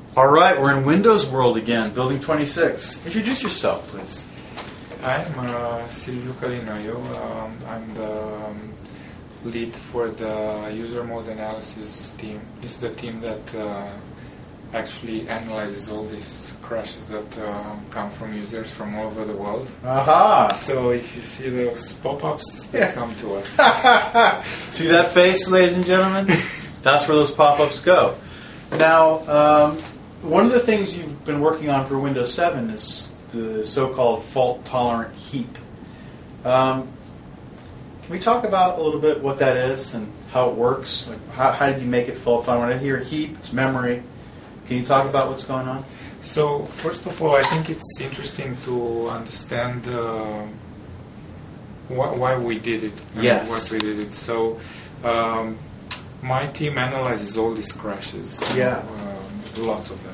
All right, we're in Windows World again, Building 26. Introduce yourself, please. I'm Silvio Calinoio. I'm the lead for the user mode analysis team. It's the team that actually analyzes all these crashes that come from users from all over the world. Aha! So if you see those pop-ups, they come to us. See that face, ladies and gentlemen? That's where those pop-ups go. Now, one of the things you've been working on for Windows 7 is the so-called fault-tolerant heap. Can we talk about a little bit what that is and how it works? Like how did you make it fault-tolerant? When I hear heap, it's memory. Can you talk about what's going on? So, first of all, I think it's interesting to understand why we did it. Yes. What we did it. So, my team analyzes all these crashes. Yeah. Lots of them.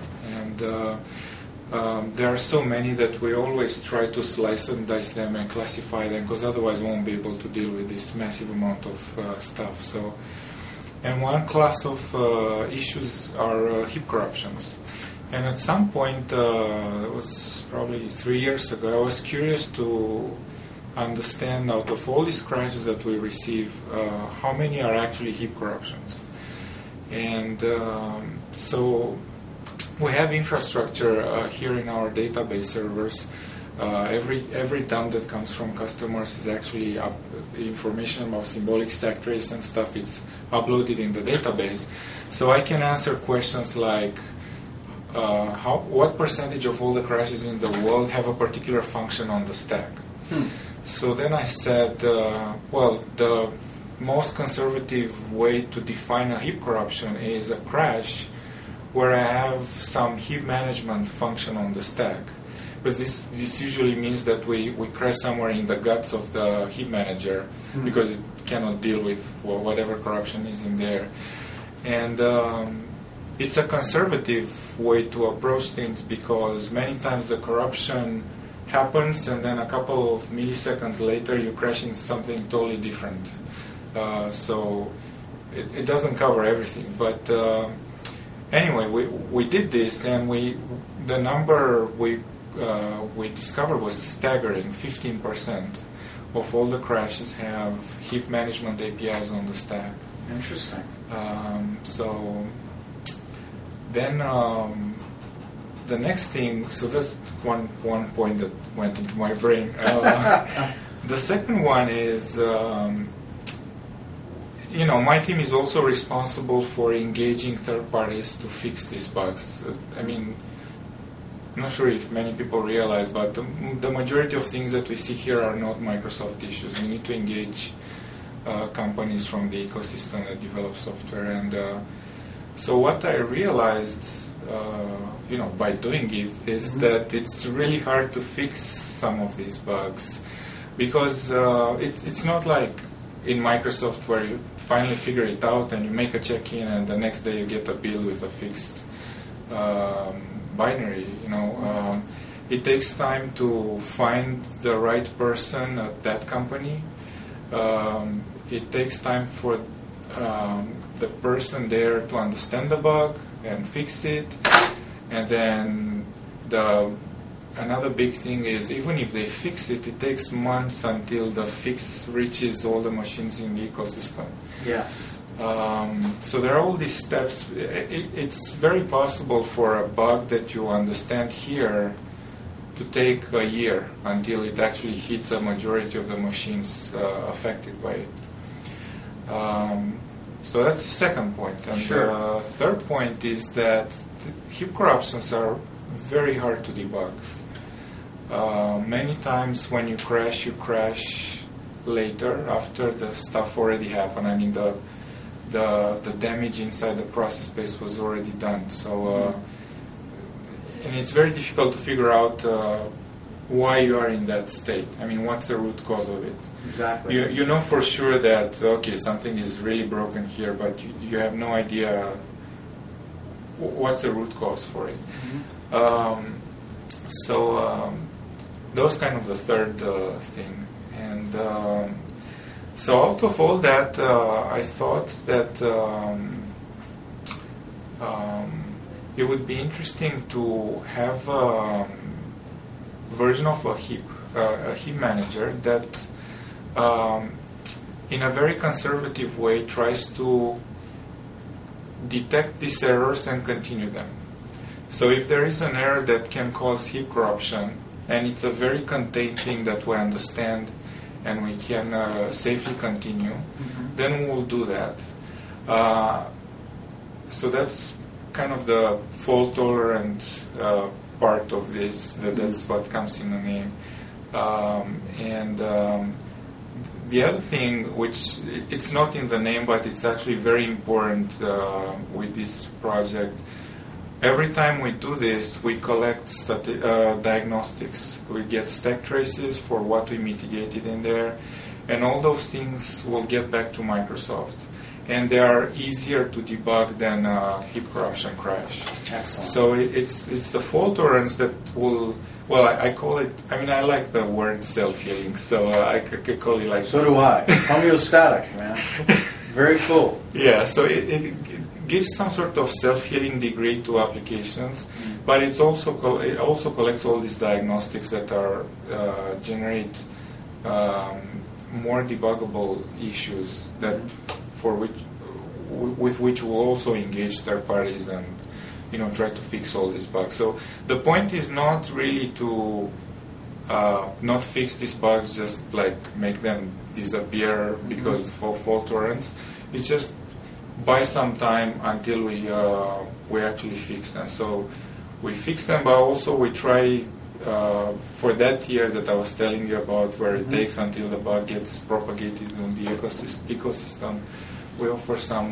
And there are so many that we always try to slice and dice them and classify them, because otherwise we won't be able to deal with this massive amount of stuff. So, and one class of issues are heap corruptions. And at some point, it was probably 3 years ago, I was curious to understand, out of all these crashes that we receive, how many are actually heap corruptions. And so we have infrastructure here in our database servers. Every dump that comes from customers is actually information about symbolic stack trace and stuff. It's uploaded in the database. So I can answer questions like, what percentage of all the crashes in the world have a particular function on the stack? So then I said, well, the most conservative way to define a heap corruption is a crash where I have some heap management function on the stack. Because this usually means that we crash somewhere in the guts of the heap manager because it cannot deal with whatever corruption is in there. And it's a conservative way to approach things, because many times the corruption happens and then a couple of milliseconds later you crash into something totally different. So it doesn't cover everything. But anyway, we did this, and the number we discovered was staggering. 15% of all the crashes have heap management APIs on the stack. Interesting. So then the next thing, so that's one point that went into my brain. The second one is, my team is also responsible for engaging third parties to fix these bugs. I mean, I'm not sure if many people realize, but the majority of things that we see here are not Microsoft issues. We need to engage companies from the ecosystem that develop software. And so what I realized, by doing it, is that it's really hard to fix some of these bugs, because it's not like in Microsoft where you finally figure it out and you make a check-in and the next day you get a bill with a fixed binary. It takes time to find the right person at that company. It takes time for the person there to understand the bug and fix it. And then another big thing is, even if they fix it, it takes months until the fix reaches all the machines in the ecosystem. Yes. So there are all these steps. It's very possible for a bug that you understand here to take a year until it actually hits a majority of the machines affected by it. So that's the second point. And Sure. The third point is that heap corruptions are very hard to debug. Many times when you crash later, after the stuff already happened. I mean, the damage inside the process space was already done. So, and it's very difficult to figure out why you are in that state. I mean, what's the root cause of it? Exactly. You know for sure that, okay, something is really broken here, but you have no idea what's the root cause for it. So those kind of the third thing. And so out of all that, I thought that it would be interesting to have a version of a heap manager that in a very conservative way tries to detect these errors and continue them. So if there is an error that can cause heap corruption, and it's a very contained thing that we understand and we can safely continue, then we will do that. So that's kind of the fault tolerant part of this. That's what comes in the name. The other thing, which it's not in the name, but it's actually very important with this project, every time we do this, we collect diagnostics. We get stack traces for what we mitigated in there, and all those things will get back to Microsoft. And they are easier to debug than a heap corruption crash. Excellent. So it's the fault tolerance that will, well, I call it, I mean, I like the word self-healing, so I could call it like... So do I. Homeostatic, man. Very cool. Yeah, so it gives some sort of self-healing degree to applications, but it also collects all these diagnostics that are generate more debuggable issues that with which we'll also engage third parties and try to fix all these bugs. So the point is not really to not fix these bugs, just like make them disappear because for fault tolerance. It's just buy some time until we actually fix them. So we fix them, but also we try for that year that I was telling you about, where it takes until the bug gets propagated in the ecosystem, we offer some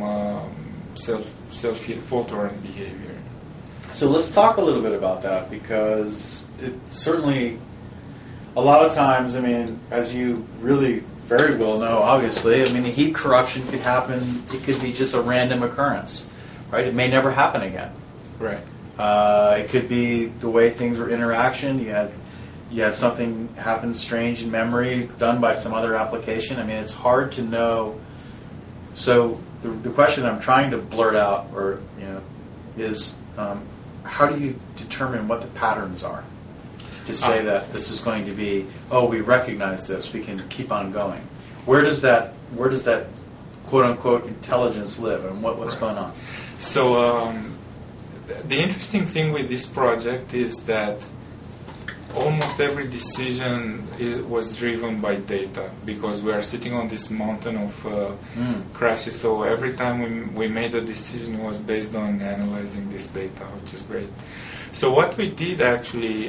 fault tolerant behavior. So let's talk a little bit about that, because it certainly, a lot of times, I mean, as you really very well know, obviously, I mean, a heap corruption could happen. It could be just a random occurrence, right? It may never happen again. Right. It could be the way things were interaction. You had something happen strange in memory done by some other application. I mean, it's hard to know. So the question I'm trying to blurt out, or is how do you determine what the patterns are to say that this is going to be? Oh, we recognize this. We can keep on going. Where does that quote unquote intelligence live, and what's going on? So. The interesting thing with this project is that almost every decision was driven by data, because we are sitting on this mountain of crashes. So every time we made a decision, it was based on analyzing this data, which is great. So what we did actually,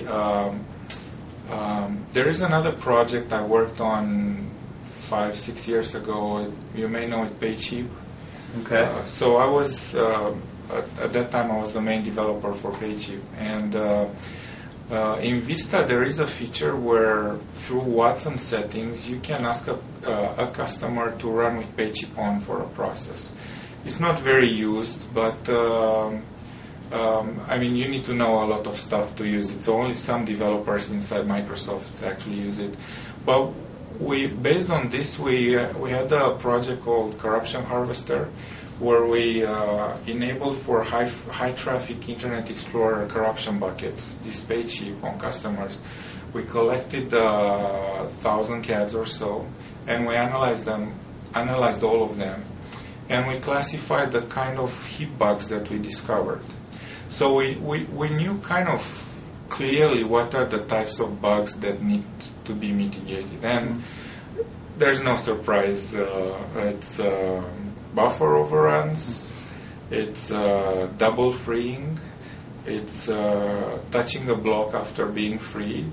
there is another project I worked on 5-6 years ago. You may know it, PageHeap. Okay. So I was... at that time, I was the main developer for PageHeap, and in Vista there is a feature where through Watson settings you can ask a customer to run with PageHeap on for a process. It's not very used, but I mean, you need to know a lot of stuff to use it. So only some developers inside Microsoft actually use it. But based on this, we had a project called Corruption Harvester, where we enabled for high traffic Internet Explorer corruption buckets, this PageHeap on customers. We collected 1,000 CADs or so, and we analyzed all of them, and we classified the kind of heap bugs that we discovered. So we knew kind of clearly what are the types of bugs that need to be mitigated, and there's no surprise. It's buffer overruns, it's double freeing, it's touching a block after being freed,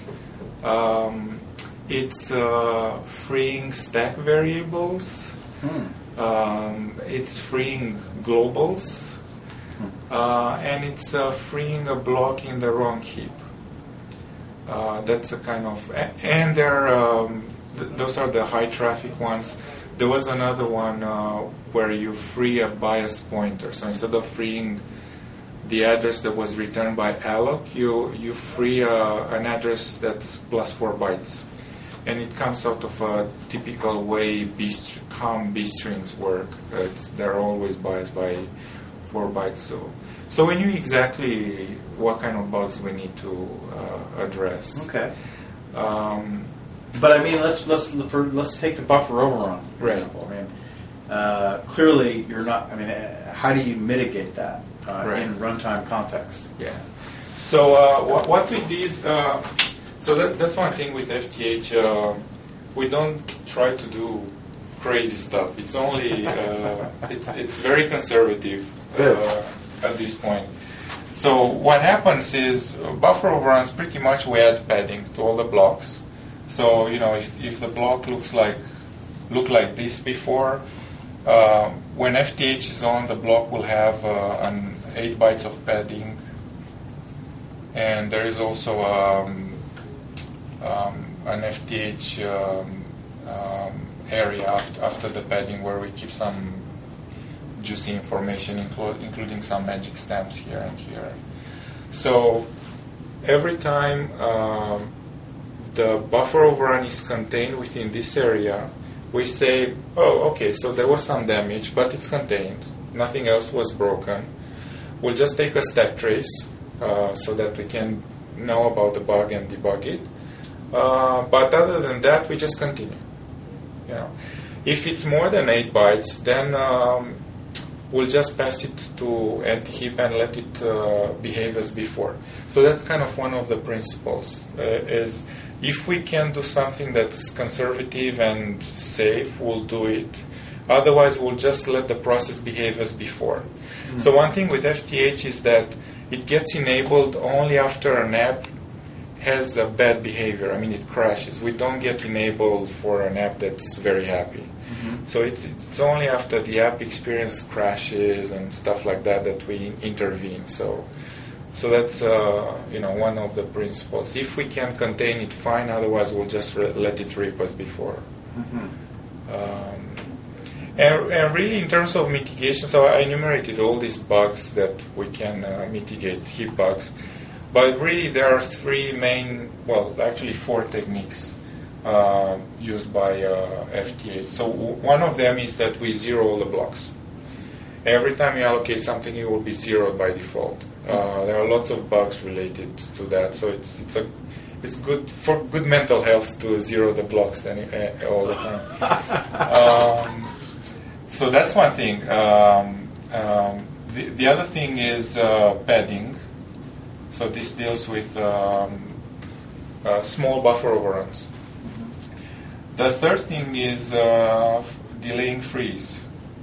it's freeing stack variables, it's freeing globals, and it's freeing a block in the wrong heap. That's a kind of, and those are the high traffic ones. There was another one where you free a biased pointer. So instead of freeing the address that was returned by alloc, you free an address that's plus 4 bytes. And it comes out of a typical way COM B strings work. They're always biased by 4 bytes. So we knew exactly what kind of bugs we need to address. Okay. Um, But I mean, let's take the buffer overrun Right. example. I mean, clearly you're not. I mean, how do you mitigate that Right. in runtime context? Yeah. So what we did, so that's one thing with FTH. We don't try to do crazy stuff. It's only it's very conservative at this point. So what happens is buffer overruns. Pretty much we add padding to all the blocks. So if the block looked like this before, when FTH is on, the block will have an 8 bytes of padding. And there is also an FTH area after the padding where we keep some juicy information, including some magic stamps here and here. So every time the buffer overrun is contained within this area, we say, oh, okay, so there was some damage, but it's contained. Nothing else was broken. We'll just take a stack trace so that we can know about the bug and debug it. But other than that, we just continue. If it's more than 8 bytes, then we'll just pass it to anti-heap and let it behave as before. So that's kind of one of the principles. Is if we can do something that's conservative and safe, we'll do it. Otherwise, we'll just let the process behave as before. Mm-hmm. So one thing with FTH is that it gets enabled only after an app has a bad behavior. I mean, it crashes. We don't get enabled for an app that's very happy. Mm-hmm. So it's only after the app experience crashes and stuff like that that we intervene. So that's one of the principles. If we can contain it, fine. Otherwise, we'll just let it rip as before. Mm-hmm. And really, in terms of mitigation, so I enumerated all these bugs that we can mitigate, heap bugs. But really, there are actually 4 techniques used by FTH. So one of them is that we zero all the blocks. Every time you allocate something, it will be zeroed by default. There are lots of bugs related to that, so it's good for good mental health to zero the blocks all the time. So that's one thing. The other thing is padding. So this deals with small buffer overruns. Mm-hmm. The third thing is delaying freeze.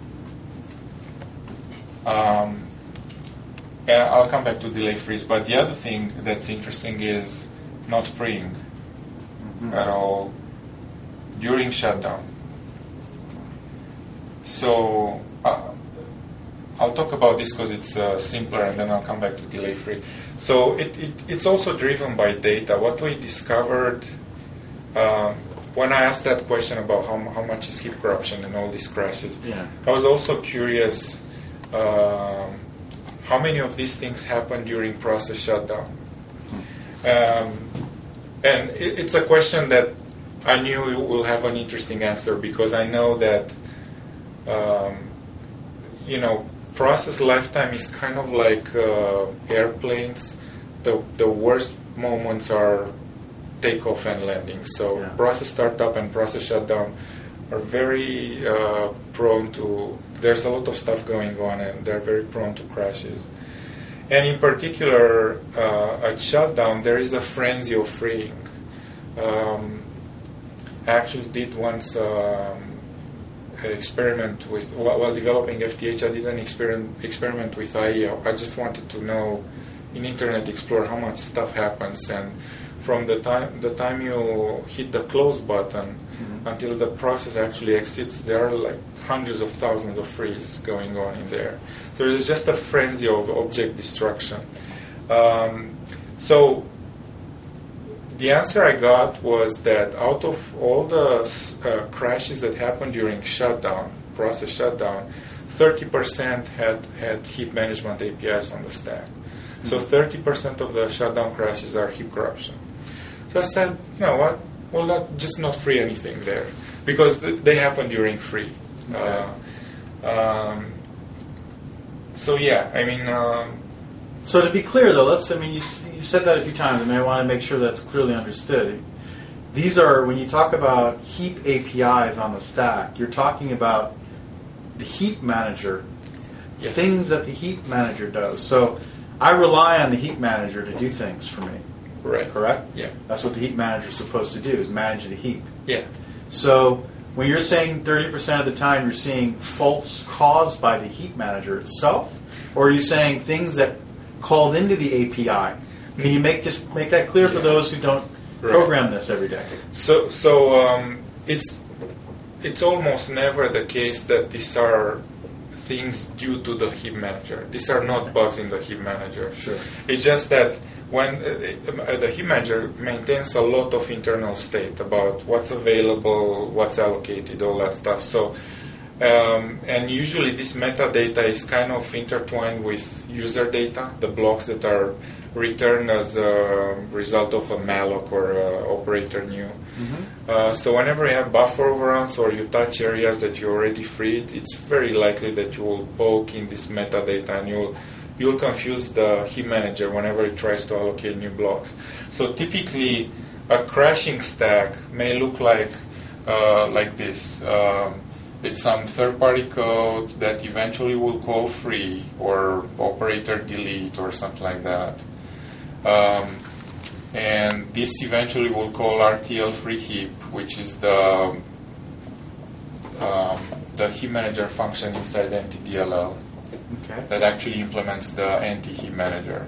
And I'll come back to delay freeze, but the other thing that's interesting is not freeing at all during shutdown. So I'll talk about this because it's simpler, and then I'll come back to delay free. So it's also driven by data. What we discovered when I asked that question about how much is heap corruption and all these crashes, I was also curious how many of these things happen during process shutdown. And it's a question that I knew will have an interesting answer, because I know that process lifetime is kind of like airplanes. The worst moments are takeoff and landing. So process startup and process shutdown are very prone to, there's a lot of stuff going on, and they're very prone to crashes. And in particular, at shutdown, there is a frenzy of freeing. I actually did once experiment with, while developing FTH, I did an experiment with IE. I just wanted to know in Internet Explorer how much stuff happens, and from the time you hit the close button until the process actually exits, there are like hundreds of thousands of frees going on in there. So it's just a frenzy of object destruction. So the answer I got was that out of all the crashes that happened during shutdown, process shutdown, 30% had heap management APIs on the stack. So 30% of the shutdown crashes are heap corruption. So I said, you know what? Well, just not free anything there, because they happen during free. Okay. So yeah, I mean, So to be clear, though, you said that a few times, and I want to make sure that's clearly understood. These are, when you talk about heap APIs on the stack, you're talking about the heap manager, Yes. things that the heap manager does. So I rely on the heap manager to do things for me, Right. correct? Yeah. That's what the heap manager is supposed to do, is manage the heap. Yeah. So when you're saying 30% of the time you're seeing faults caused by the heap manager itself, or are you saying things that called into the API? Can you make that clear for those who don't program this every day? So it's almost never the case that these are things due to the heap manager. These are not bugs in the heap manager. Sure. It's just that when the heap manager maintains a lot of internal state about what's available, what's allocated, all that stuff. So and usually this metadata is kind of intertwined with user data, the blocks that are returned as a result of a malloc or operator new. Mm-hmm. So whenever you have buffer overruns or you touch areas that you already freed, it's very likely that you will poke in this metadata and you'll confuse the heap manager whenever it tries to allocate new blocks. So typically a crashing stack may look like this. It's some third-party code that eventually will call free or operator delete or something like that. And this eventually will call RTL free heap, which is the heap manager function inside NTDLL that actually implements the anti-heap manager.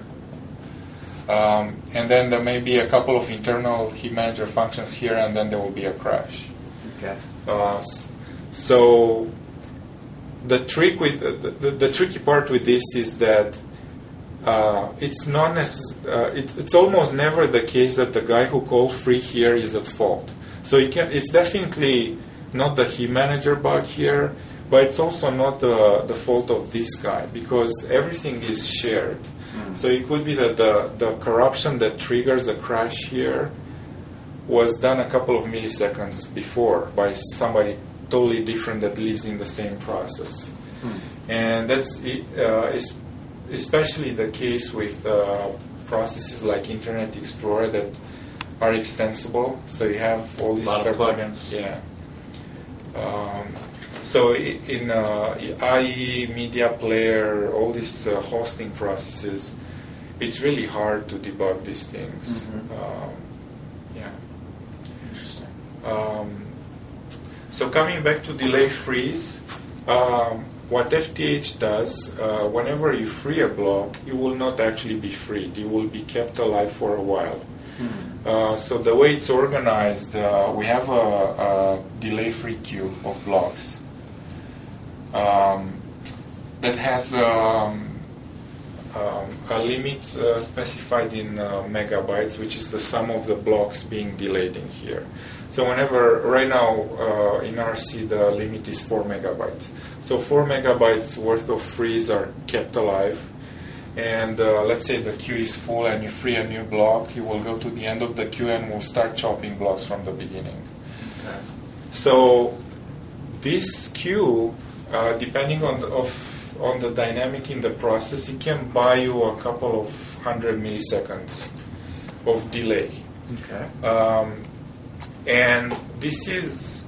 And then there may be a couple of internal heap manager functions here, and then there will be a crash. Okay. So the trick with the tricky part with this is that it's not it's almost never the case that the guy who called free here is at fault. So it's definitely not the heap manager bug here, but it's also not the fault of this guy because everything is shared. So it could be that the corruption that triggers the crash here was done a couple of milliseconds before by somebody totally different that lives in the same process. And that's especially the case with processes like Internet Explorer that are extensible. So you have all these plugins. Yeah. So in IE, Media Player, all these hosting processes, it's really hard to debug these things. Yeah. Interesting. So coming back to delay freeze, what FTH does, whenever you free a block, you will not actually be freed. You will be kept alive for a while. So the way it's organized, we have a delay-free queue of blocks that has a limit specified in megabytes, which is the sum of the blocks being delayed in here. So whenever, right now in RC the limit is 4 megabytes. So 4 megabytes worth of frees are kept alive. And let's say the queue is full and you free a new block, you will go to the end of the queue and will start chopping blocks from the beginning. Okay. So this queue, depending on the dynamic in the process, it can buy you a couple of 100 milliseconds of delay. Okay. And this is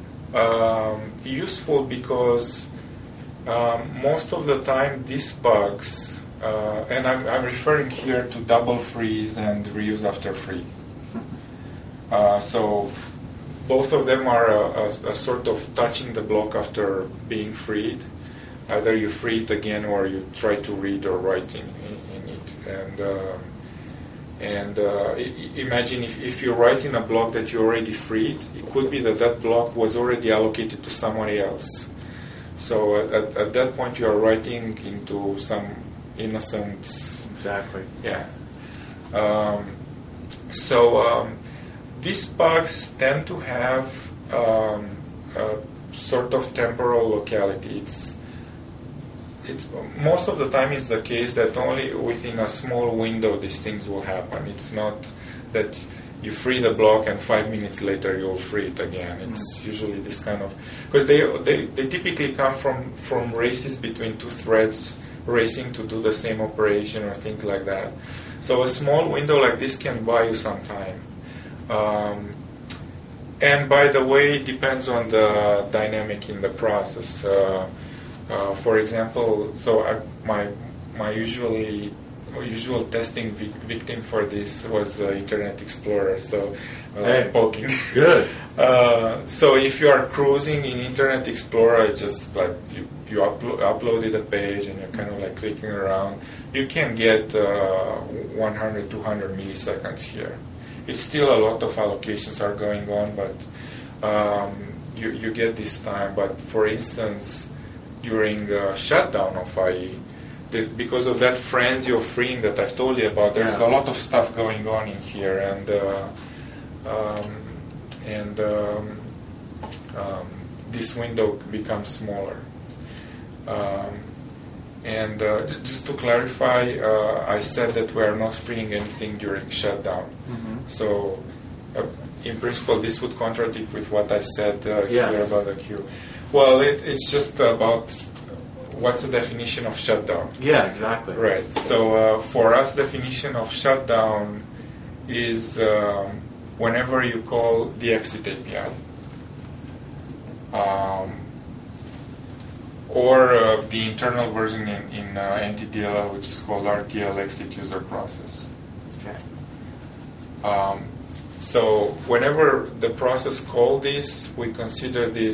useful because most of the time these bugs, and I'm referring here to double freeze and reuse after free. So both of them are a sort of touching the block after being freed. Either you free it again or you try to read or write in it. And imagine if you write in a block that you already freed, it could be that block was already allocated to somebody else. So at that point you are writing into some innocent... Exactly. Yeah. These bugs tend to have a sort of temporal locality. It's most of the time it's the case that only within a small window these things will happen. It's not that you free the block and 5 minutes later you'll free it again. It's usually this kind of... Because they typically come from races between two threads racing to do the same operation or things like that. So a small window like this can buy you some time. And by the way, it depends on the dynamic in the process. For example, my usual testing victim for this was Internet Explorer. So poking. Good. So if you are cruising in Internet Explorer, just like you uploaded a page and you're kind of like clicking around, you can get 100, 200 milliseconds here. It's still a lot of allocations are going on, but you get this time. But for instance, during shutdown of IE, because of that frenzy of freeing that I've told you about, there's a lot of stuff going on in here, and this window becomes smaller. Just to clarify, I said that we are not freeing anything during shutdown. Mm-hmm. So, in principle, this would contradict with what I said here about the queue. Well, it's just about what's the definition of shutdown. Yeah, exactly. Right. So, for us, definition of shutdown is whenever you call the exit API. Or the internal version in NTDLL, which is called RTL exit user process. Okay. So whenever the process calls this, we consider the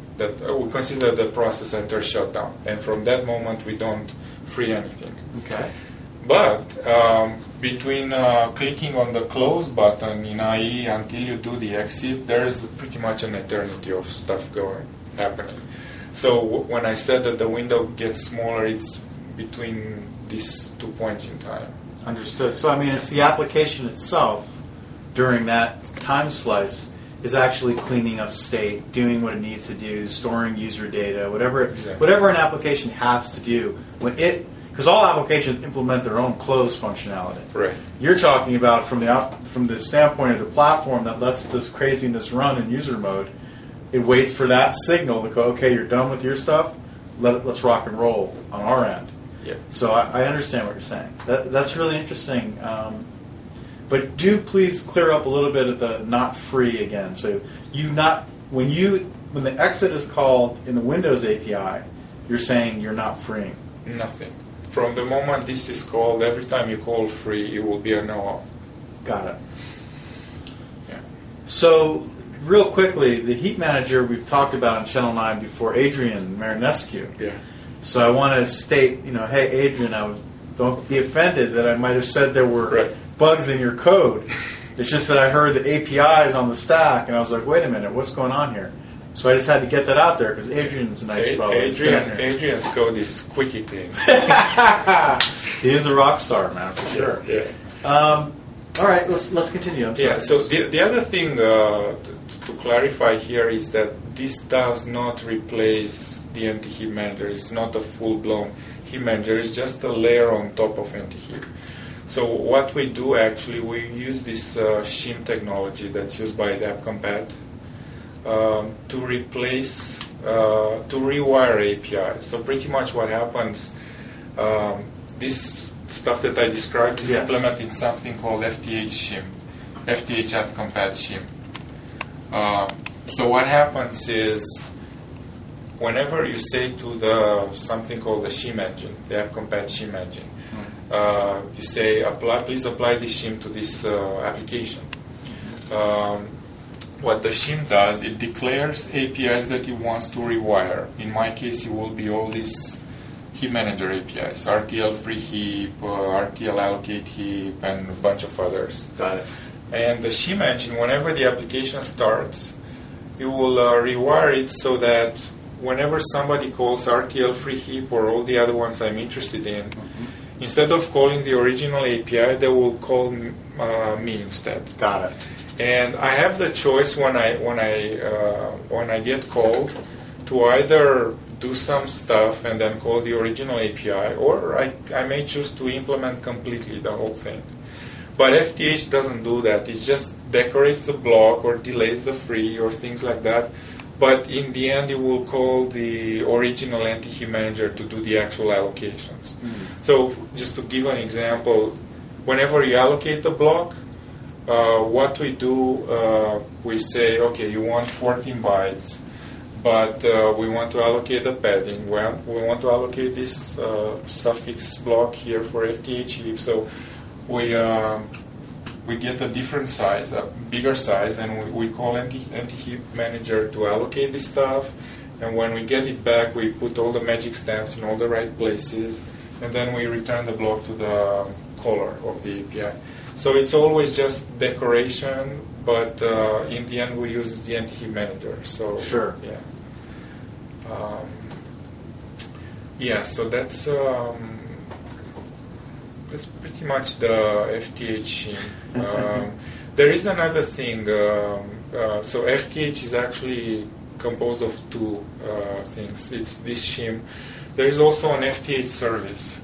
process enters shutdown, and from that moment we don't free anything. Okay. But between clicking on the close button in IE until you do the exit, there is pretty much an eternity of stuff happening. So when I said that the window gets smaller, it's between these 2 points in time. Understood. So, I mean, it's the application itself during that time slice is actually cleaning up state, doing what it needs to do, storing user data, whatever an application has to do. Because all applications implement their own close functionality. Right. You're talking about from the standpoint of the platform that lets this craziness run in user mode. It waits for that signal to go, okay, you're done with your stuff, let's rock and roll on our end. Yeah. So I understand what you're saying. That's really interesting. But do please clear up a little bit of the not free again. So when the exit is called in the Windows API, you're saying you're not freeing. Nothing. From the moment this is called, every time you call free, it will be a no-op. Got it. Yeah. So, real quickly, the heat manager we've talked about on Channel 9 before, Adrian Marinescu. Yeah. So I want to state, hey, Adrian, don't be offended that I might have said there were bugs in your code. It's just that I heard the APIs on the stack, and I was like, wait a minute, what's going on here? So I just had to get that out there, because Adrian's a nice fellow. Adrian's code is squeaky clean. He is a rock star, man, for sure. Yeah. All right, let's continue. Yeah, so the other thing to clarify here is that this does not replace the anti-heat manager. It's not a full-blown heat manager. It's just a layer on top of anti-heat. So what we do actually, we use this shim technology that's used by AppCompat to replace, to rewire API. So pretty much what happens, this stuff that I described is implemented in something called FTH shim, FTH AppCompat shim. So what happens is, whenever you say to something called the shim engine, the AppCompat shim engine, you say, please apply this shim to this application. What the shim does, it declares APIs that it wants to rewire. In my case, it will be all these heap manager APIs, RTL free heap, RTL allocate heap, and a bunch of others. Got it. And the shim engine, whenever the application starts, it will rewire it so that whenever somebody calls RTL free heap or all the other ones I'm interested in, instead of calling the original API, they will call me instead. Got it. And I have the choice when I get called to either do some stuff and then call the original API, or I may choose to implement completely the whole thing. But FTH doesn't do that. It just decorates the block or delays the free or things like that but in the end it will call the original NT manager to do the actual allocations. So just to give an example, whenever you allocate the block, what we do, we say, okay, you want 14 bytes, but we want to allocate the padding. We want to allocate this suffix block here for FTH heap. So we get a different size, a bigger size, and we call NT heap manager to allocate this stuff. And when we get it back, we put all the magic stamps in all the right places, and then we return the block to the caller of the API. So it's always just decoration, but in the end we use the NT heap manager. So sure. Yeah. So that's pretty much the FTH shim. There is another thing. So FTH is actually composed of two things. It's this shim. There is also an FTH service.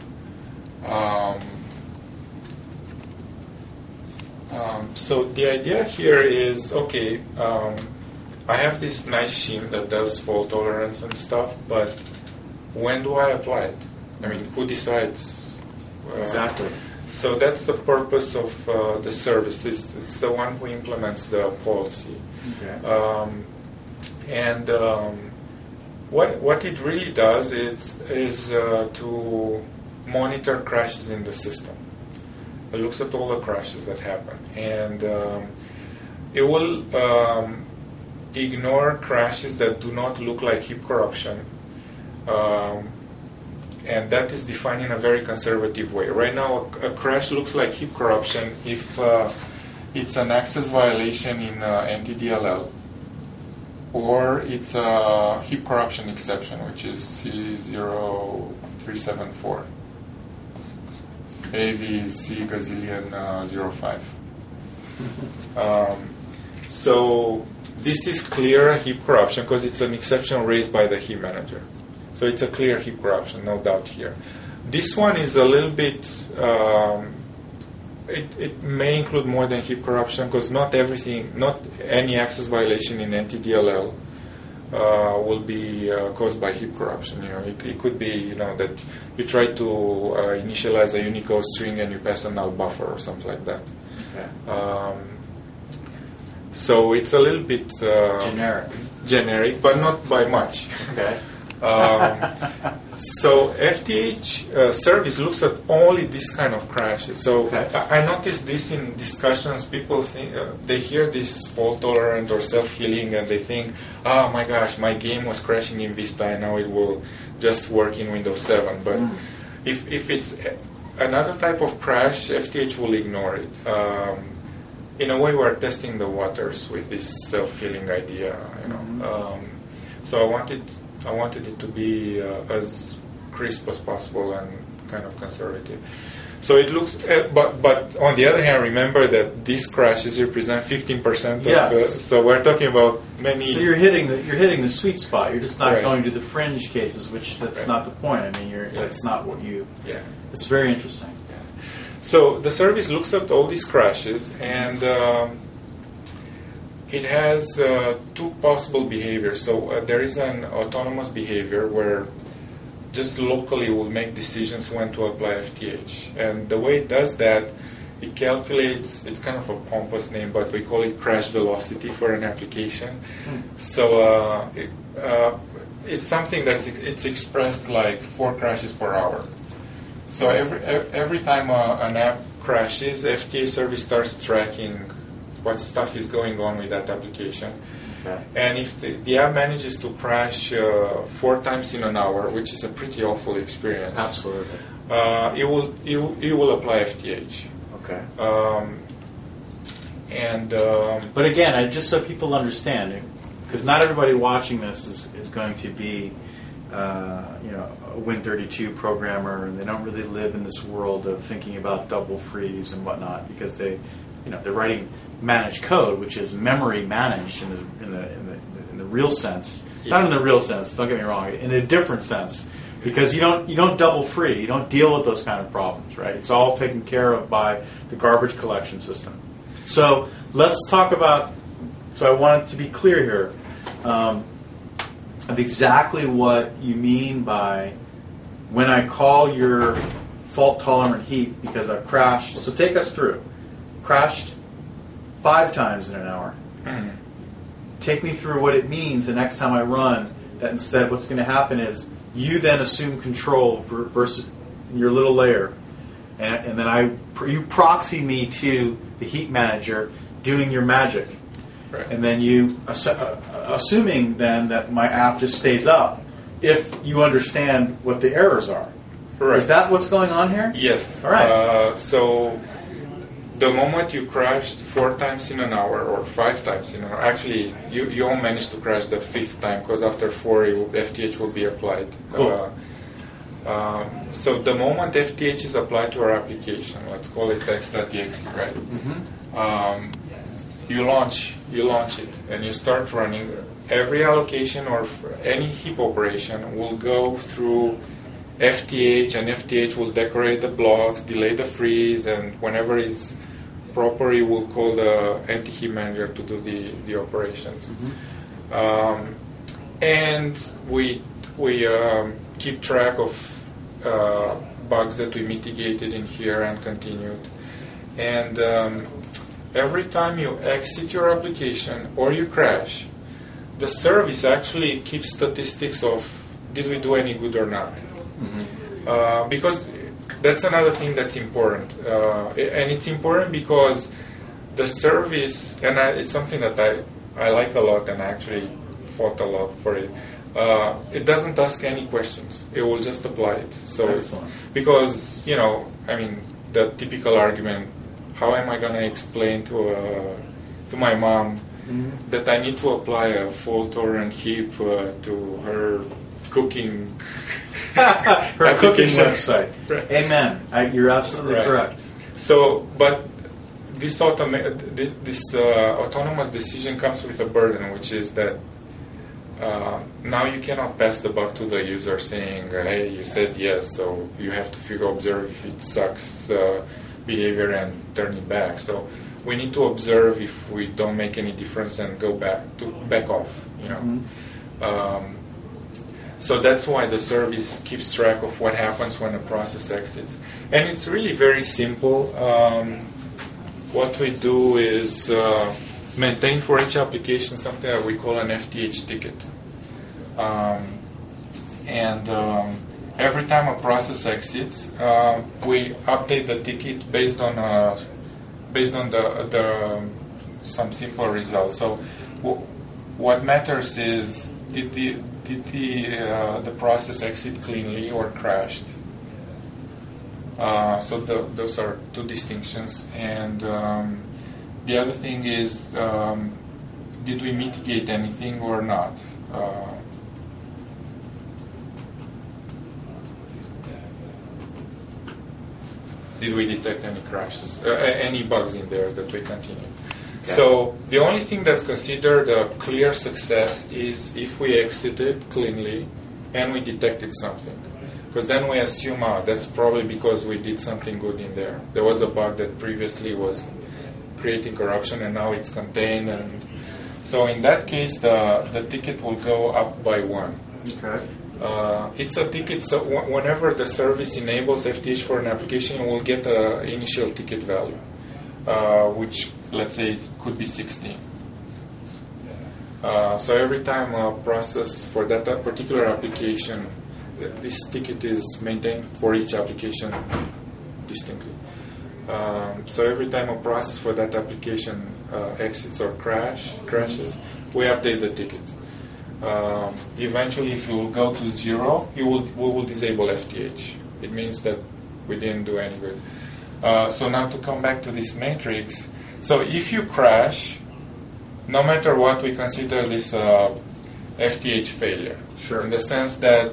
So the idea here is, okay, I have this nice shim that does fault tolerance and stuff, but when do I apply it? I mean, who decides? Exactly. So that's the purpose of the service. It's the one who implements the policy. Okay. And what it really does is to monitor crashes in the system. It looks at all the crashes that happen, and it will ignore crashes that do not look like heap corruption, and that is defined in a very conservative way. Right now, a crash looks like heap corruption if it's an access violation in NTDLL, or it's a heap corruption exception, which is C0374. AVC gazillion 05. So this is clear heap corruption because it's an exception raised by the heap manager. So it's a clear heap corruption, no doubt here. This one is a little bit, it may include more than heap corruption because not any access violation in NTDLL will be caused by heap corruption. It could be, that you try to initialize a Unicode string and you pass a null buffer or something like that. Okay. So it's a little bit generic, but not by much. Okay. So FTH service looks at only this kind of crashes. So okay. I noticed this in discussions. People think they hear this fault tolerant or self-healing and they think, oh my gosh, my game was crashing in Vista and now it will just work in Windows 7. But if it's another type of crash, FTH will ignore it. In a way, we're testing the waters with this self-healing idea. So I wanted it to be as crisp as possible and kind of conservative. So it looks, but on the other hand, remember that these crashes represent 15% of. Yes. So we're talking about many. So you're hitting the sweet spot. You're just not right. going to the fringe cases, which that's right. not the point. I mean, that's not what you. Yeah. It's very interesting. Yeah. So the service looks at all these crashes and. It has two possible behaviors. So there is an autonomous behavior where just locally will make decisions when to apply FTH. And the way it does that, it calculates, it's kind of a pompous name, but we call it crash velocity for an application. So it's something that it's expressed like 4 crashes per hour. So every time an app crashes, FTH service starts tracking what stuff is going on with that application. Okay. And if the app manages to crash 4 times in an hour, which is a pretty awful experience, Absolutely. it will apply FTH. Okay. But again, just so people understand, because not everybody watching this is going to be, a Win32 programmer, and they don't really live in this world of thinking about double freeze and whatnot, because they're writing managed code, which is memory managed in the real sense. Yeah. Not in the real sense. Don't get me wrong. In a different sense, because you don't double free. You don't deal with those kind of problems, right? It's all taken care of by the garbage collection system. So let's talk about. So I want it to be clear here. of exactly what you mean by when I call your fault-tolerant heap because I've crashed. So take us through. Crashed 5 times in an hour. Mm-hmm. Take me through what it means the next time I run, that instead what's going to happen is you then assume control versus your little layer. And then you proxy me to the heap manager doing your magic. Right. And then you, assuming then that my app just stays up if you understand what the errors are. Right. Is that what's going on here? Yes. All right. So the moment you crashed 4 times in an hour or 5 times in an hour, actually you won't manage to crash the 5th time because after 4 FTH will be applied. Cool. So the moment FTH is applied to our application, let's call it text.exe, right? Mm-hmm. You launch it and you start running. Every allocation or any heap operation will go through FTH, and FTH will decorate the blocks, delay the freeze, and whenever it's proper, it will call the anti-heap manager to do the operations. Mm-hmm. And we keep track of bugs that we mitigated in here and continued. And every time you exit your application or you crash, the service actually keeps statistics of did we do any good or not. Mm-hmm. Because that's another thing that's important. And it's important because the service, and it's something that I like a lot and I actually fought a lot for it. It doesn't ask any questions. It will just apply it. So because, the typical argument, how am I going to explain to my mom that I need to apply a fault-tolerant heap to her cooking her cooking website. Right. Amen. You're absolutely correct. So, but this autonomous decision comes with a burden, which is that now you cannot pass the bug to the user saying, hey, you said yes, so you have to observe if it sucks behavior and turn it back. So we need to observe if we don't make any difference and go back off. Mm-hmm. So that's why the service keeps track of what happens when a process exits. And it's really very simple. What we do is maintain for each application something that we call an FTH ticket. Every time a process exits, we update the ticket based on some simple results. So what matters is did the process exit cleanly or crashed? So those are 2 distinctions. And the other thing is, did we mitigate anything or not? Did we detect any crashes, any bugs in there that we continued? Okay. So the only thing that's considered a clear success is if we exited cleanly and we detected something. Because then we assume, that's probably because we did something good in there. There was a bug that previously was creating corruption and now it's contained. And so in that case, the ticket will go up by 1. Okay. It's a ticket, so whenever the service enables FTH for an application, it will get an initial ticket value, which, let's say, could be 16. So every time a process for that particular application, this ticket is maintained for each application distinctly. So every time a process for that application exits or crashes, we update the ticket. Eventually, if you will go to 0, we will disable FTH. It means that we didn't do any good. So now to come back to this matrix, so if you crash, no matter what, we consider this FTH failure. Sure. In the sense that,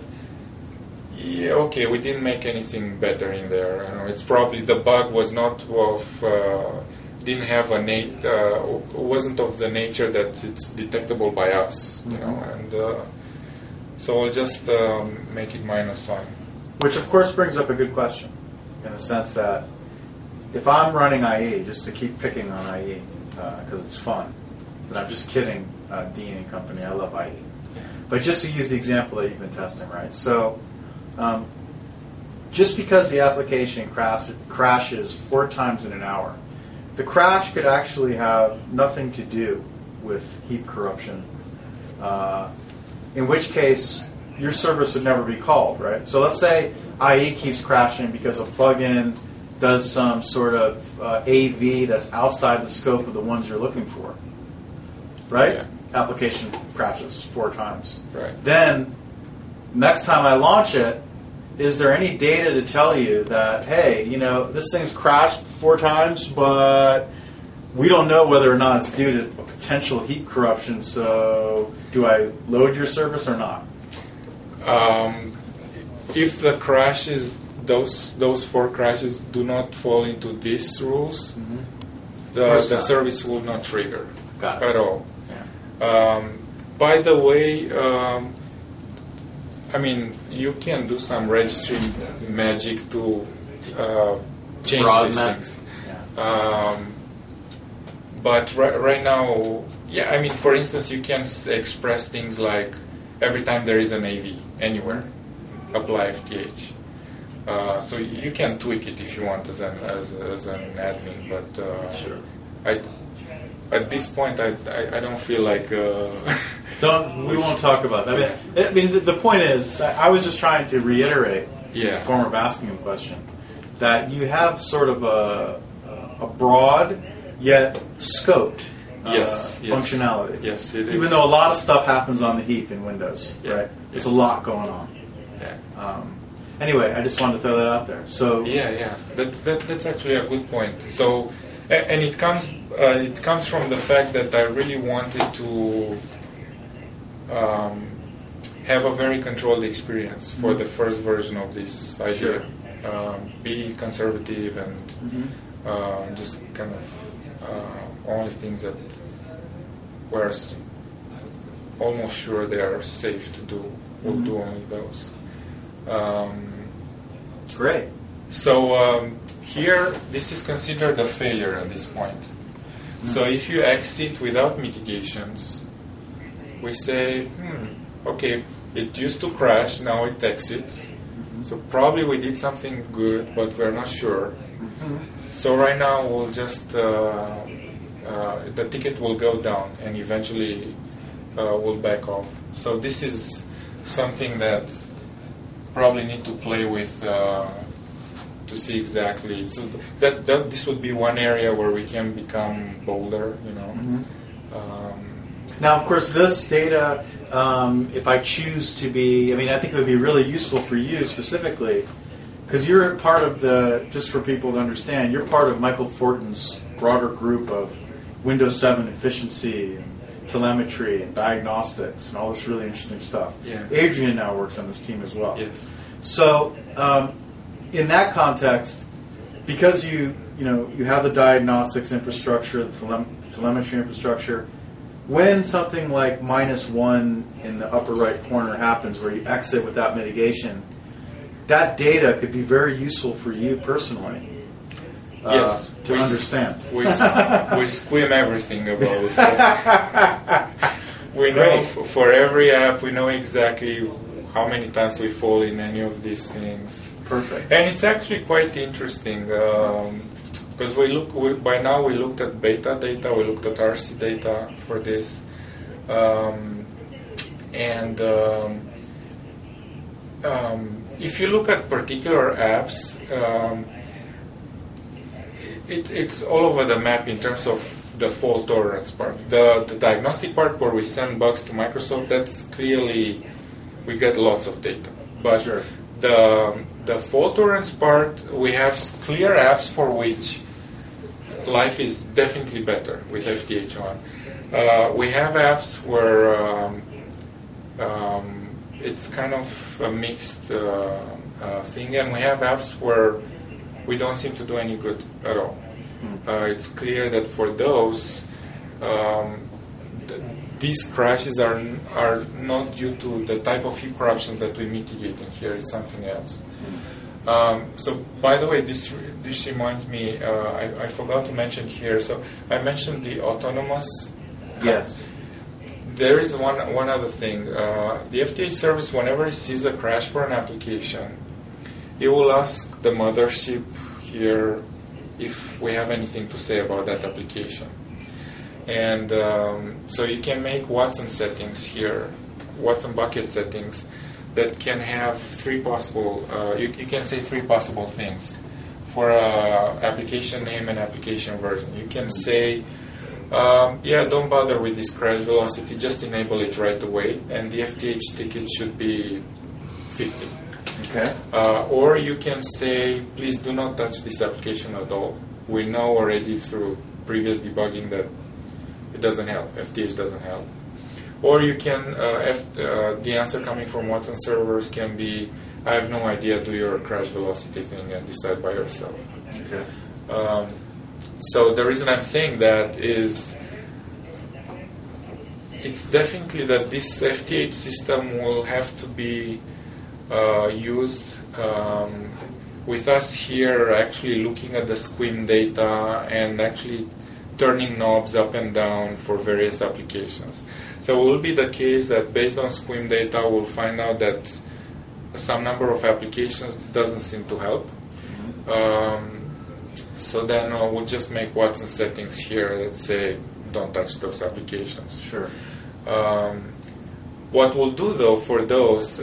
we didn't make anything better in there. It's probably the bug was not didn't have wasn't of the nature that it's detectable by us, and so we'll just make it -1. Which of course brings up a good question, in the sense that if I'm running IE, just to keep picking on IE because it's fun, but I'm just kidding, Dean and company, I love IE. But just to use the example that you've been testing, right? So just because the application crashes 4 times in an hour, the crash could actually have nothing to do with heap corruption, in which case your service would never be called, right? So let's say IE keeps crashing because a plugin does some sort of AV that's outside the scope of the ones you're looking for, right? Yeah. Application crashes 4 times. Right. Then, next time I launch it, is there any data to tell you that, hey, this thing's crashed 4 times, but we don't know whether or not it's due to potential heap corruption, so do I load your service or not? If the crashes, those 4 crashes do not fall into these rules, the service will not trigger at all. Yeah. By the way, you can do some registry magic to change these things. Yeah. But right now, for instance, you can express things like every time there is an AV anywhere, apply FTH. So you can tweak it if you want as an admin, but sure. At this point, I don't feel like. We won't talk about that. I mean, the point is, I was just trying to reiterate the former Baskingham question that you have sort of a broad yet scoped functionality. Yes, it is. Even though a lot of stuff happens on the heap in Windows, right? There's a lot going on. Yeah. Anyway, I just wanted to throw that out there. So that's actually a good point. So, and it comes from the fact that I really wanted to have a very controlled experience for the first version of this idea. Sure. Be conservative and just kind of only things that we're almost sure they are safe to do. We'll do only those. Great. So here, this is considered a failure at this point. So if you exit without mitigations, we say, okay, it used to crash, now it exits. So probably we did something good, but we're not sure. So right now we'll just, the ticket will go down and eventually will back off. So this is something that probably need to play with to see exactly. So that this would be one area where we can become bolder, Now, of course, this data, if I choose to be, I think it would be really useful for you specifically, because you're part of just for people to understand, you're part of Michael Fortin's broader group of Windows 7 efficiency and telemetry and diagnostics and all this really interesting stuff. Yeah. Adrian now works on this team as well. Yes. So, in that context, because you have the diagnostics infrastructure, the telemetry infrastructure, when something like -1 in the upper right corner happens where you exit without mitigation, that data could be very useful for you personally. Yes, to understand. We squim everything about this stuff. We know for every app, we know exactly how many times we fall in any of these things. Perfect. And it's actually quite interesting because by now we looked at beta data, we looked at RC data for this, if you look at particular apps, it's all over the map in terms of the fault tolerance part. The diagnostic part where we send bugs to Microsoft, that's clearly, we get lots of data. But sure. The fault tolerance part, we have clear apps for which life is definitely better with FTH on. We have apps where it's kind of a mixed thing, and we have apps where we don't seem to do any good at all. It's clear that for those, these crashes are not due to the type of heap corruption that we mitigate in here. It's something else. So, by the way, this reminds me. I forgot to mention here. So, I mentioned the autonomous. Yes. there is one other thing. The FTH service, whenever it sees a crash for an application, it will ask the mothership here if we have anything to say about that application. And so you can make Watson settings here, Watson bucket settings, that can have three possible, you can say three possible things for application name and application version. You can say, yeah, don't bother with this crash velocity, just enable it right away, and the FTH ticket should be 50. Okay. Or you can say, please do not touch this application at all. We know already through previous debugging that it doesn't help, FTH doesn't help. Or you can, the answer coming from Watson servers can be, I have no idea, do your crash velocity thing and decide by yourself. Okay. So the reason I'm saying that is, it's definitely that this FTH system will have to be used with us here actually looking at the SQUIM data and actually turning knobs up and down for various applications. So it will be the case that based on SQUIM data, we'll find out that some number of applications this doesn't seem to help. So then we'll just make Watson settings here that say don't touch those applications. Sure. What we'll do though for those,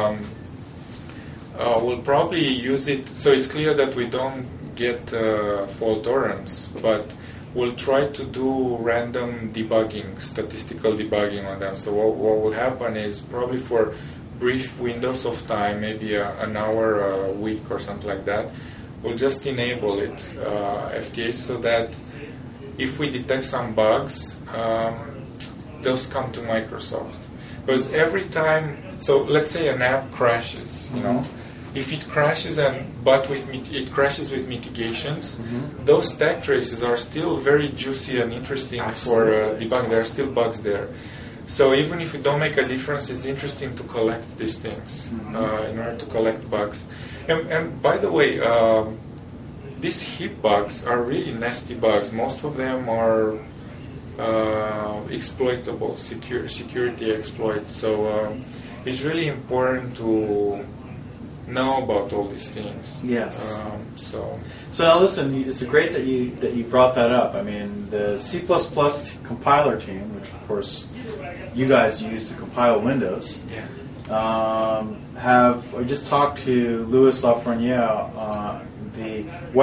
we'll probably use it, so it's clear that we don't get fault tolerance, but we'll try to do random debugging, statistical debugging on them. So what will happen is probably for brief windows of time, maybe an hour, a week or something like that, we'll just enable it, FTH, so that if we detect some bugs, those come to Microsoft. Because every time, so let's say an app crashes, you know, if it crashes but it crashes with mitigations, those stack traces are still very juicy and interesting for debugging. There are still bugs there. So even if you don't make a difference, it's interesting to collect these things in order to collect bugs. And by the way, these heap bugs are really nasty bugs. Most of them are exploitable, security exploits. So it's really important to know about all these things. Yes. So now listen, it's great that you brought that up. I mean, the C++ compiler team, which of course you guys use to compile Windows, I just talked to Louis Lafreniere on the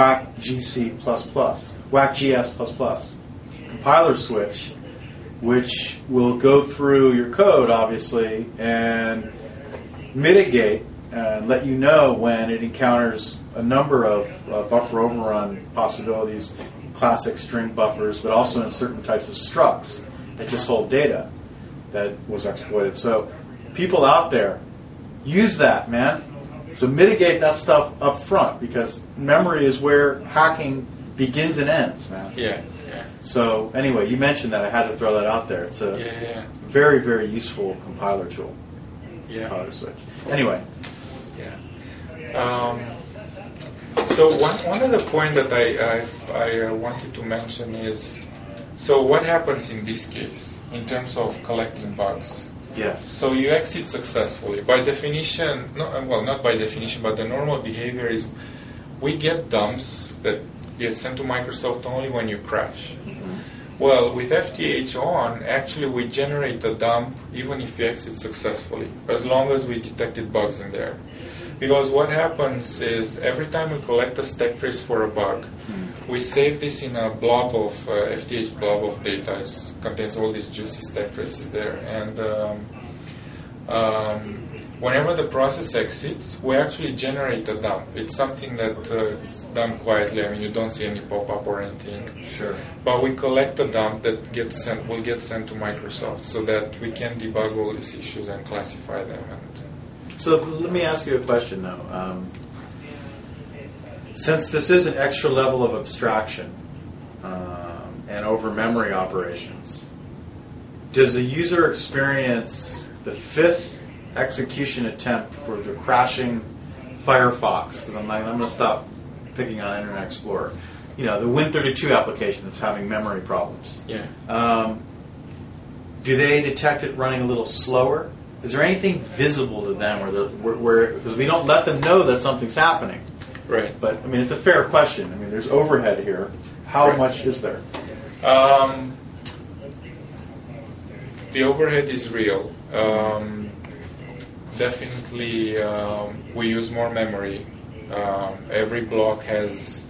WAC-GS++, compiler switch, which will go through your code, obviously, and mitigate and let you know when it encounters a number of buffer overrun possibilities, classic string buffers, but also in certain types of structs that just hold data that was exploited. So people out there, use that, man. So mitigate that stuff up front, because memory is where hacking begins and ends, man. Yeah. So anyway, you mentioned that. I had to throw that out there. It's a very, very useful compiler tool. Compiler switch. Anyway. So one other point that I wanted to mention is, so what happens in this case in terms of collecting bugs? Yes. So you exit successfully. By definition, not by definition, but the normal behavior is we get dumps that get sent to Microsoft only when you crash. Well, with FTH on, actually we generate a dump even if you exit successfully, as long as we detected bugs in there. Because what happens is every time we collect a stack trace for a bug, we save this in a blob of FTH blob of data. It contains all these juicy stack traces there, and whenever the process exits, we actually generate a dump. It's something that is done quietly. I mean, you don't see any pop-up or anything. Sure. But we collect a dump that will get sent to Microsoft so that we can debug all these issues and classify them. So let me ask you a question, though. Since this is an extra level of abstraction and over memory operations, does a user experience the fifth execution attempt for the crashing Firefox? Because I'm going to stop picking on Internet Explorer. You know, the Win32 application that's having memory problems. Yeah. do they detect it running a little slower? Is there anything visible to them where because we don't let them know that something's happening? Right. But I mean, it's a fair question. I mean, there's overhead here. How much is there? The overhead is real. Definitely, we use more memory. Every block has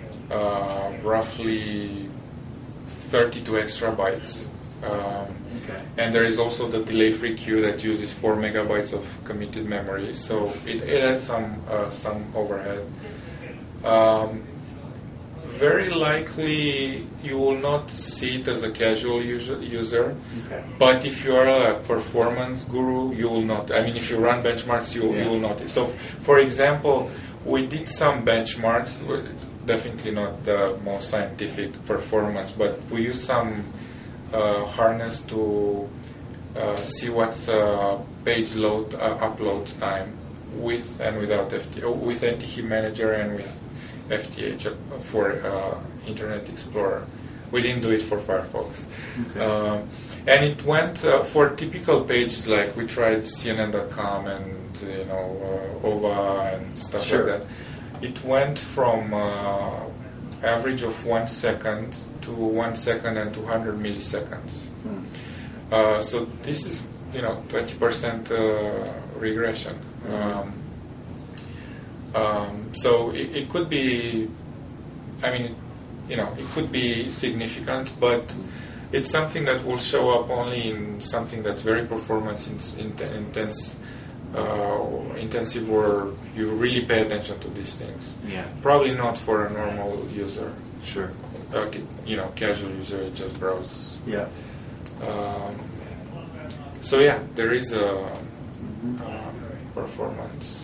roughly 32 extra bytes. And there is also the delay-free queue that uses 4 megabytes of committed memory, so it has some overhead. Very likely you will not see it as a casual user, but if you are a performance guru, you will not. I mean, if you run benchmarks, you will notice. So, for example, we did some benchmarks, definitely not the most scientific performance, but we used some harness to see what's page load upload time with and without with NT Manager and with FTH for Internet Explorer. We didn't do it for Firefox. And it went for typical pages, like we tried CNN.com and OVA and stuff like that. It went from average of 1 second to 1 second and 200 milliseconds. So this is 20% regression. So it could be, it could be significant, but it's something that will show up only in something that's very performance intensive, where you really pay attention to these things. Probably not for a normal user. Casual user, it just browse. There is a performance.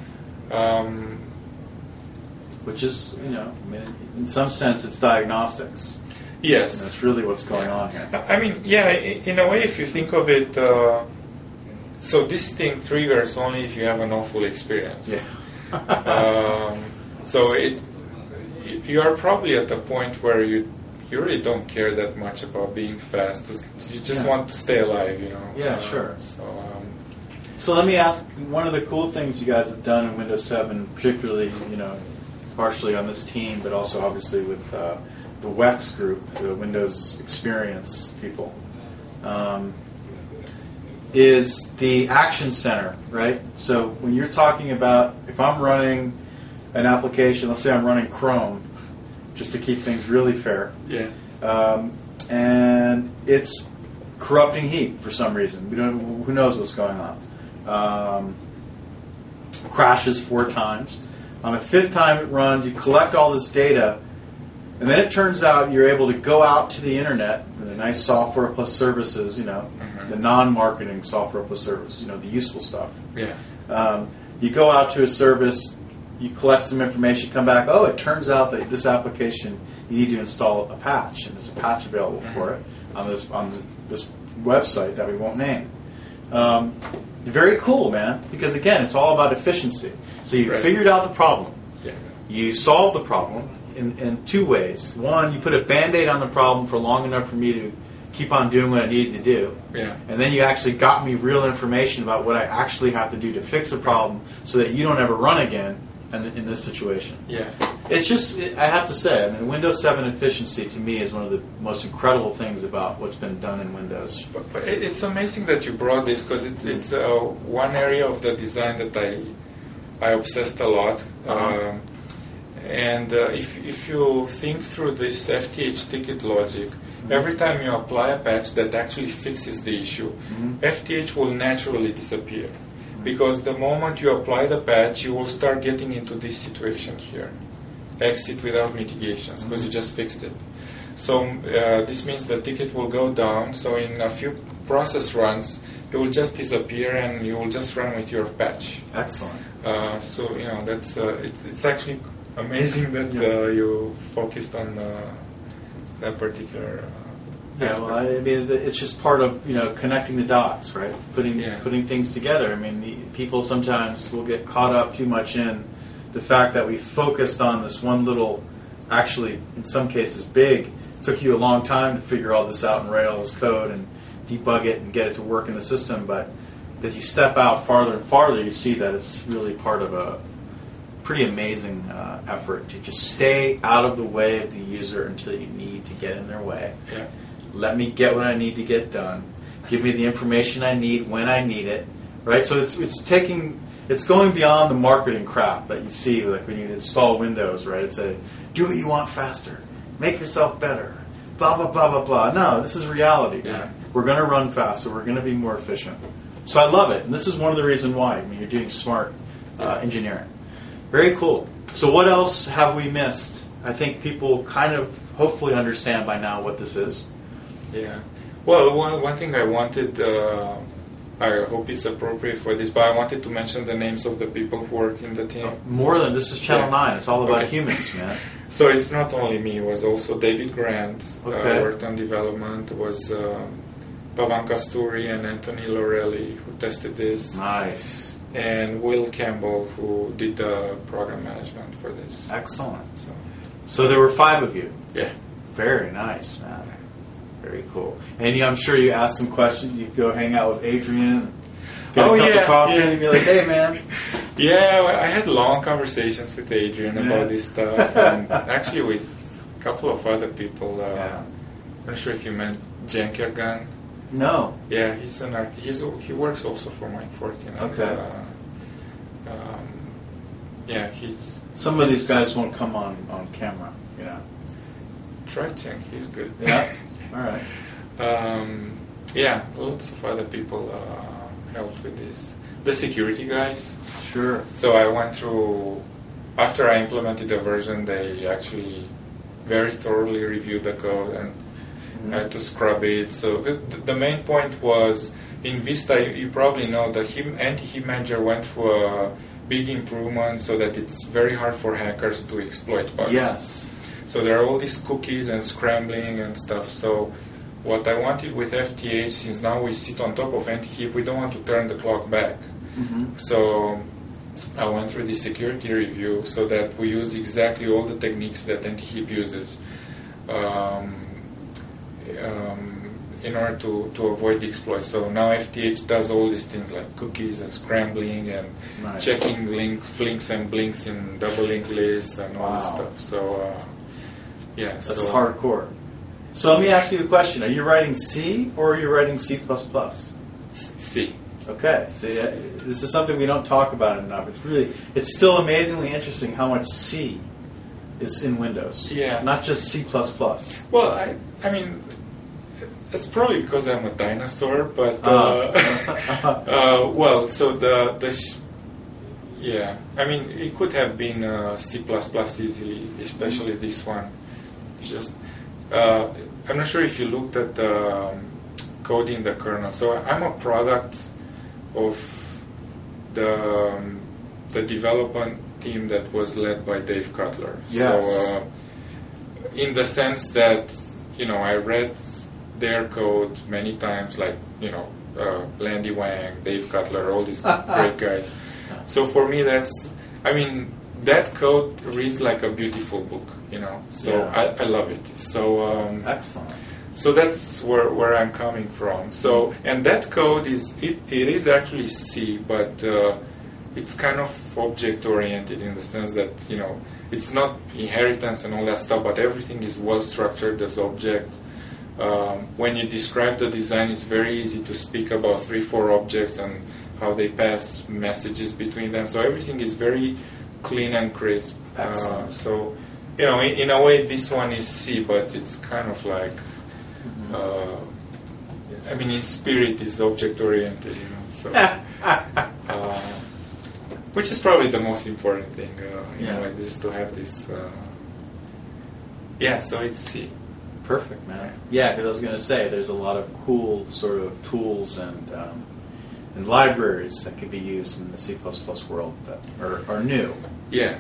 Which is, in some sense, it's diagnostics. Yes. That's really what's going on here. I mean, in a way, if you think of it, so this thing triggers only if you have an awful experience. So you are probably at a point where you really don't care that much about being fast. You just want to stay alive, So let me ask, one of the cool things you guys have done in Windows 7, particularly, partially on this team, but also obviously with the WEX group, the Windows Experience people, is the Action Center, right? So when you're talking about, if I'm running an application, let's say I'm running Chrome, just to keep things really fair, and it's corrupting heap for some reason. Who knows what's going on? Crashes 4 times. On the 5th time it runs, you collect all this data, and then it turns out you're able to go out to the internet with a nice software plus services, the non-marketing software plus services, the useful stuff. You go out to a service, you collect some information, come back, it turns out that this application, you need to install a patch, and there's a patch available for it on this website that we won't name. Very cool, man, because again, it's all about efficiency. So you figured out the problem. You solved the problem in 2 ways. One, you put a Band-Aid on the problem for long enough for me to keep on doing what I needed to do. And then you actually got me real information about what I actually have to do to fix the problem so that you don't ever run again in this situation. It's just, I have to say, Windows 7 efficiency to me is one of the most incredible things about what's been done in Windows. But it's amazing that you brought this, because it's one area of the design that I obsessed a lot. And if you think through this FTH ticket logic, every time you apply a patch that actually fixes the issue, FTH will naturally disappear. Because the moment you apply the patch, you will start getting into this situation here. Exit without mitigations, because you just fixed it. So this means the ticket will go down, so in a few process runs, it will just disappear and you will just run with your patch. Excellent. That's it's actually amazing that you focused on that particular it's just part of connecting the dots, right? Putting things together. People sometimes will get caught up too much in the fact that we focused on this one little, actually in some cases big. It took you a long time to figure all this out in Rails code and debug it and get it to work in the system, but as you step out farther and farther, you see that it's really part of a pretty amazing effort to just stay out of the way of the user until you need to get in their way. Yeah. Let me get what I need to get done. Give me the information I need when I need it. Right? So it's going beyond the marketing crap that you see, like when you install Windows, right? It's do what you want faster, make yourself better, blah blah blah blah blah. No, this is reality. Yeah. We're going to run faster. We're going to be more efficient. So I love it, and this is one of the reasons why. I mean, you're doing smart engineering. Very cool. So what else have we missed? I think people kind of hopefully understand by now what this is. Yeah. Well, one thing I wanted, I hope it's appropriate for this, but I wanted to mention the names of the people who worked in the team. More than this is Channel 9. It's all about Okay. humans, man. So it's not only me. It was also David Grant Okay. worked on development. It was Pavan Kasturi and Anthony Lorelli who tested this, Nice. and Will Campbell who did the program management for this. Excellent. So So there were 5 of you. yeah. Very nice, man. Very cool. And I'm sure you asked some questions. You go hang out with Adrian, get a cup of coffee, and you'd be like, "Hey, man." Yeah, I had long conversations with Adrian Yeah. about this stuff, and actually with a couple of other people. Yeah. I'm not sure if you meant Jen Kergan. No. Yeah, he's an he works also for Mike 14. And, Okay. yeah, he's. Some of these guys won't come on camera. Yeah. Try Jen, he's good. Yeah. All right. Yeah, lots of other people helped with this. The security guys. Sure. So I went through, after I implemented the version, they actually very thoroughly reviewed the code and I had to scrub it. So the main point was, in Vista, you probably know that anti-heap manager went through a big improvement so that it's very hard for hackers to exploit bugs. Yes. So there are all these cookies and scrambling and stuff. So what I wanted with FTH, since now we sit on top of anti-heap, we don't want to turn the clock back. Mm-hmm. So I went through the security review so that we use exactly all the techniques that anti-heap uses in order to avoid the exploits. So now FTH does all these things like cookies and scrambling and Nice. checking flinks and blinks in double linked lists and all this Wow. stuff. So yeah, That's so hardcore. So let me ask you a question. Are you writing C or are you writing C++? C. Okay. See, this is something we don't talk about enough. It's still amazingly interesting how much C is in Windows. Yeah. Not just C++. Well, I mean, it's probably because I'm a dinosaur, but well, so yeah, I mean, it could have been C++ easily, especially this one. Just, I'm not sure if you looked at the code in the kernel. So I'm a product of the development team that was led by Dave Cutler. Yes. So in the sense that, I read their code many times, like, Landy Wang, Dave Cutler, all these great guys. So for me, that code reads like a beautiful book, So Yeah. I love it. So Excellent. so that's where I'm coming from. So, and that code it is actually C, but it's kind of object oriented in the sense that it's not inheritance and all that stuff, but everything is well structured as object. When you describe the design, it's very easy to speak about 3-4 objects and how they pass messages between them. So everything is very clean and crisp. Excellent. So, in a way, this one is C, but it's kind of like, in spirit, it's object oriented. So, which is probably the most important thing. Just to have this. So it's C. Perfect, man. Yeah, because I was going to say there's a lot of cool sort of tools and libraries that could be used in the C++ world that are new. Yeah.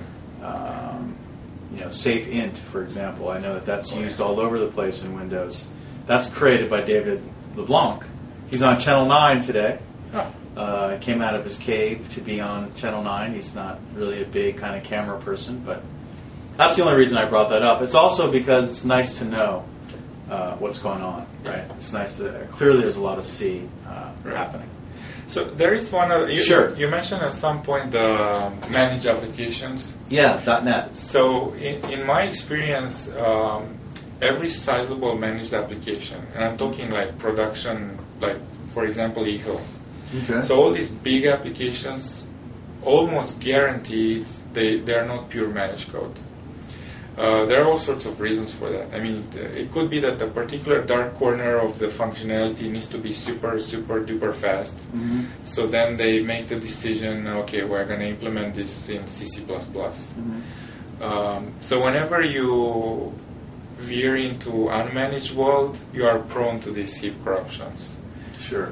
Safe int, for example. I know that's used all over the place in Windows. That's created by David LeBlanc. He's on Channel 9 today. Came out of his cave to be on Channel 9. He's not really a big kind of camera person, but that's the only reason I brought that up. It's also because it's nice to know what's going on, right? It's nice that clearly there's a lot of C happening. So there is one other. Sure. You mentioned at some point the managed applications. Yeah, .NET. So in my experience, every sizable managed application, and I'm talking like production, like for example eHealth. Okay. So all these big applications, almost guaranteed, they are not pure managed code. There are all sorts of reasons for that. I mean, it could be that a particular dark corner of the functionality needs to be super, super duper fast. Mm-hmm. So then they make the decision, okay, we're going to implement this in C++. Mm-hmm. So whenever you veer into unmanaged world, you are prone to these heap corruptions. Sure.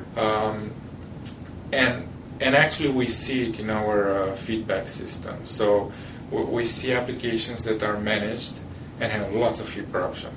And actually we see it in our feedback system. So we see applications that are managed and have lots of heap corruption.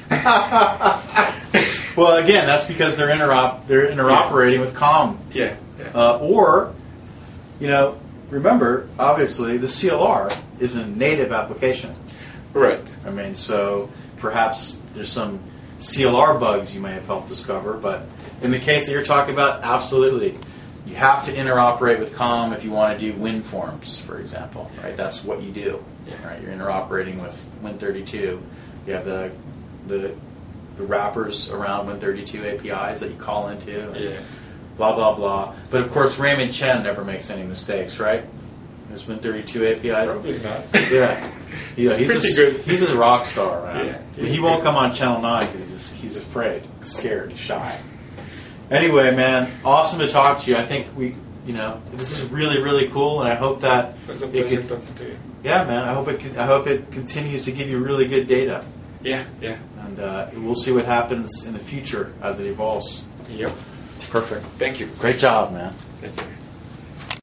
Well, again, that's because they're interoperating with COM. Yeah. Or, remember, obviously, the CLR is a native application. Right. I mean, so perhaps there's some CLR bugs you may have helped discover, but in the case that you're talking about, absolutely. You have to interoperate with COM if you want to do WinForms, for example, right? That's what you do, right? You're interoperating with Win32. You have the wrappers around Win32 APIs that you call into, and blah, blah, blah. But of course, Raymond Chen never makes any mistakes, right? There's Win32 APIs. Probably not. Yeah. He's pretty good. He's a rock star, right? Yeah. But he won't come on Channel 9 because he's afraid, he's scared, he's shy. Anyway, man, awesome to talk to you. I think this is really, really cool, and I hope that It was a pleasure talking to you. Yeah, man. I hope it continues to give you really good data. Yeah. And we'll see what happens in the future as it evolves. Yep. Perfect. Thank you. Great job, man. Thank you.